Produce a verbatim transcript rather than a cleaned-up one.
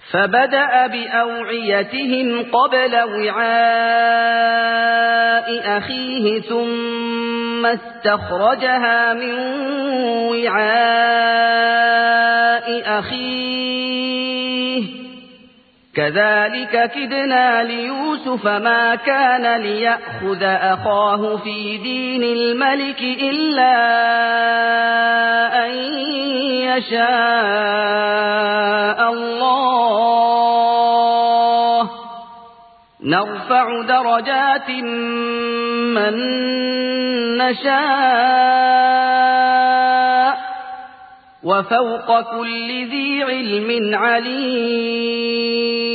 فبدأ بأوعيتهم قبل وعاء أخيه ثم استخرجها من وعاء أخيه كذلك كدنا ليوسف ما كان ليأخذ أخاه في دين الملك إلا أن يشاء الله نرفع درجات من نشاء وفوق كل ذي علم عليم.